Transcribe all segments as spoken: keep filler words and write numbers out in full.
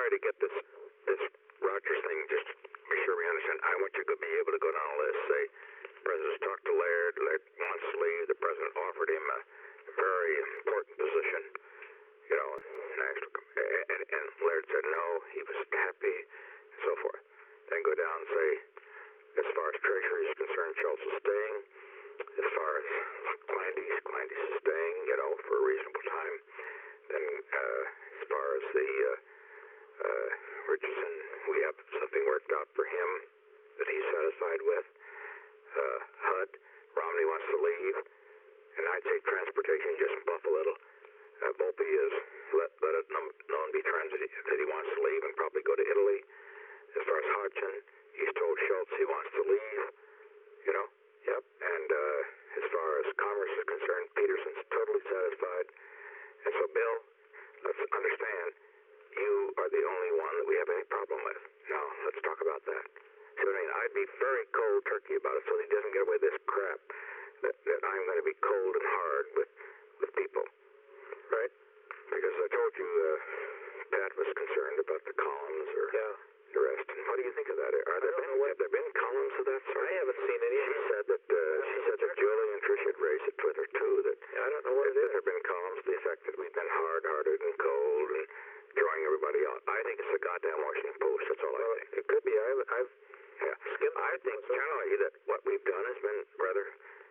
sorry to get this this Rogers thing. Just be sure we understand. I want you to be able to go down the list. Say, the president's talked to Laird. Laird wants to leave. The president offered him a very important position. You know, and, and, and Laird said no. He was happy, and so forth. Then go down and say, as far as Treasury is concerned, Schultz is staying. As far as Glandy's, Glandy's is staying, you know, for a reasonable time. Then, uh, as far as the uh, uh, Richardson, we have something worked out for him that he's satisfied with. Uh, H U D, Romney wants to leave, and I'd say transportation, just buff a little. Uh, Volpe is let, let it known, known be transit that he wants to leave and probably go to Italy. As far as Hodgson, he's told Schultz he wants to leave, you know. Yep. And uh, as far as commerce is concerned, Peterson's totally satisfied. And so, Bill, let's understand, you are the only one that we have any problem with. Now, let's talk about that. See what I mean? I'd be very cold turkey about it so that he doesn't get away with this crap that, that I'm going to be cold and hard with, with people. Right? Because I told you uh, Pat was concerned about the columns or yeah. the rest. And what do you think of that? Are there been, have there been columns of that sort? I haven't seen any. She said that uh, she said that Julie and Trish had raised it with her too. That yeah, I don't know what it is. There have been columns to the effect that we've been hard-hearted and cold and drawing everybody out. I think it's the goddamn Washington Post. That's all well, I think. It could be. I've, I've yeah. skimmed. I think generally that what we've done has been rather,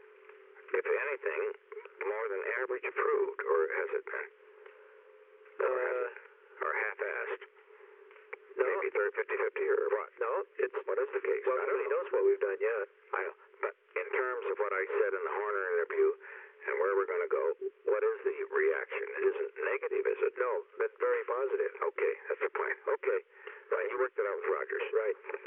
if anything, more than average approved, or has it been? Or, uh, or half-assed? No. Maybe thirty, fifty, fifty, or what? No, it's, what is the case? Well, nobody knows what we've done yet. I know, but in terms of what I said in the Horner interview and where we're going to go, what is the reaction? It isn't negative, is it? No, but very positive. Okay, that's the point. Okay. Right, you worked it out with Rogers. Right.